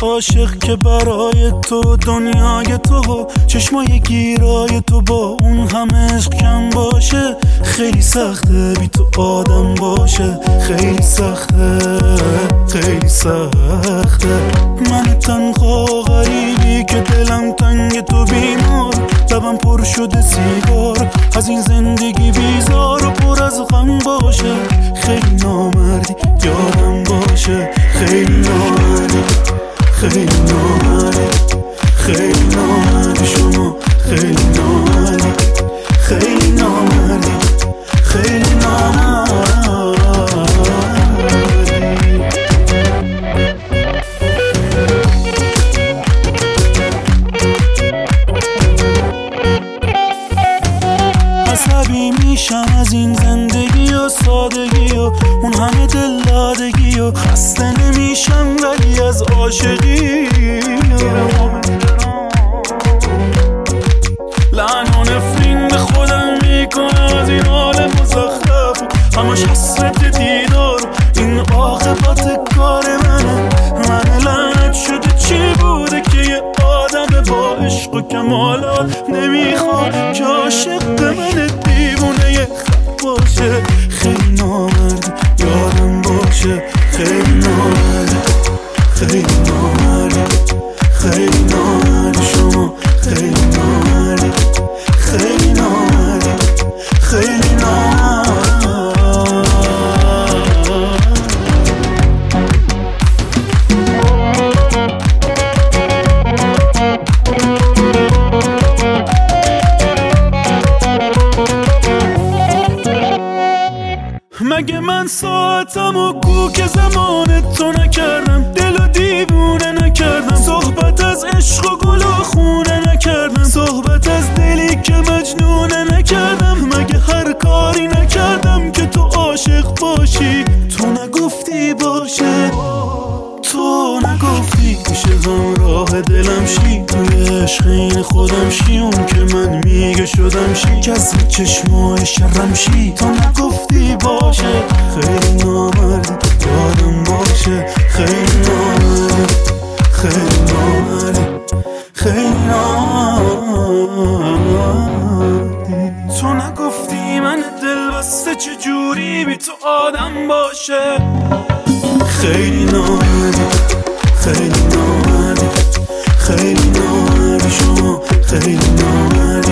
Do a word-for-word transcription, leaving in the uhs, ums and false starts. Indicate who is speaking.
Speaker 1: عاشق که برای تو دنیای تو چشمای گیرای تو با اون همه عشق کم باشه. خیلی سخته بی تو آدم باشه، خیلی سخته خیلی سخته. من تنها غریبی که دلم تنگ تو بیمار، لبم پر شده سیگار از این زندگی بیزار و پر از غم باشه. خیلی نامردی یادم باشه، خیلی نامردی خیلی نامردی خیلی نامردی شما، خیلی نامردی خیلی نامردی خیلی نامردی. عصبی میشم از این زندگی و سادگی و اون همه دلدادگی و خسته نمیشم ولی از عاشقی. لعن و نفرین به خودم میکنم از این حال مزخرف، همش حسرت دیدار این عاقبت کار منه. من لعنت شده چی بوده که یه آدم با عشق و کمالات نمیخواد که عاشق من دیوونه یه خط باشه. خیلی نامردی یادم باشه، خیلی نامردی خیلی نامردی خیلی نامردی شما، خیلی نامردی خیلی نامردی خیلی نامردی. مگه من ساعتم و کوک زمان تو نکردم، دل و دیوونه نکردم، صحبت از عشق و گل و خونه نکردم، صحبت از دلی که مجنونه نکردم. مگه هر کاری نکردم که تو عاشق باشی؟ تو نگفتی باشه، تو نگفتی میشه غم راه دلم شی، توی عشق این خودم شی، اون که من میگه شدم شی، کسی چشمای شرم شی. تو نگفتی باشه، خیلی نامردی یادم باشه، خیلی نامردی خیلی نامردی خیلی نامردی. تو نگفتی من دل بسته چجوری بی تو آدم باشه. خیلی نامردی خیلی نامردی خیلی نامردی شما، خیلی نامردی